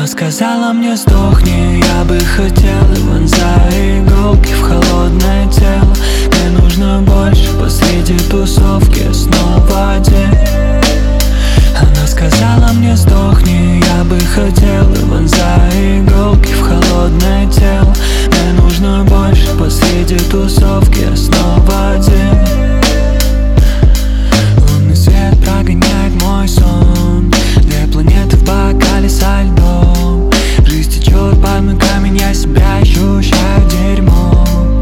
сказала мне: сдохни, я бы хотел, и вонзая иголки в холодное тело. Мне нужно больше посреди тусовки снова день. Она сказала мне: сдохни, я бы хотел, и вонзая иголки в холодное тело. Мне нужно больше посреди тусовки снова день. Лунный свет прогоняет мой сон, две планеты в бокале со льдом. Жизнь течет под мой камень, я себя ощущаю дерьмом.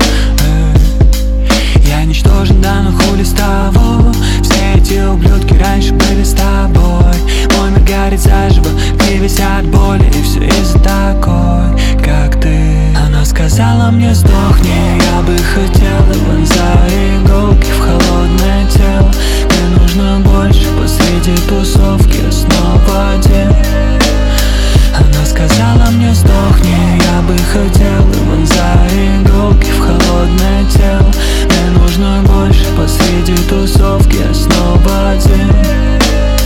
Я ничтожен, да, но хули с того. Все эти ублюдки раньше были с тобой. Мой мир горит заживо, ты весь от боли, и все из-за такой, как ты. Она сказала мне: сдохни, я бы хотел, и вонзая иголки в холодное тело. Мне нужно больше посреди тусовки снова день. Она сказала мне: сдохни, я бы хотел, и вонзая иголки в холодное тело. Мне нужно больше посреди тусовки снова день.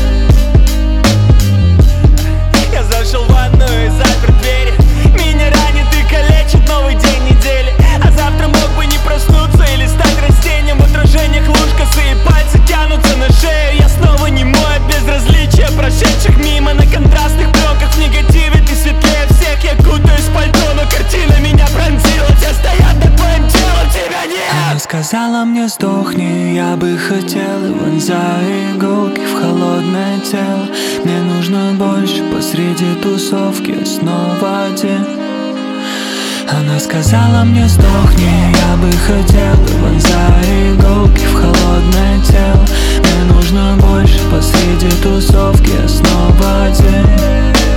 Я зашел в ванную и запер двери. Меня ранит и калечит новый день недели. А завтра мог бы не проснуться или стать растением. В отражениях луж косые пальцы тянутся на шею. Я снова не мой от безразличия прошедших мимо. На контрастных пленках в негативе ты светлее всех. Я кутаюсь в пальто, но картина меня пронзила. Те стоят над твоим телом, тебя нет. Она сказала мне: сдохни, я бы хотел, и вонзая иголки в холодное тело. Мне нужно больше посреди тусовки снова день. Она сказала мне: сдохни, я бы хотел, и вонзая иголки в холодное тело. Мне нужно больше посреди тусовки снова день.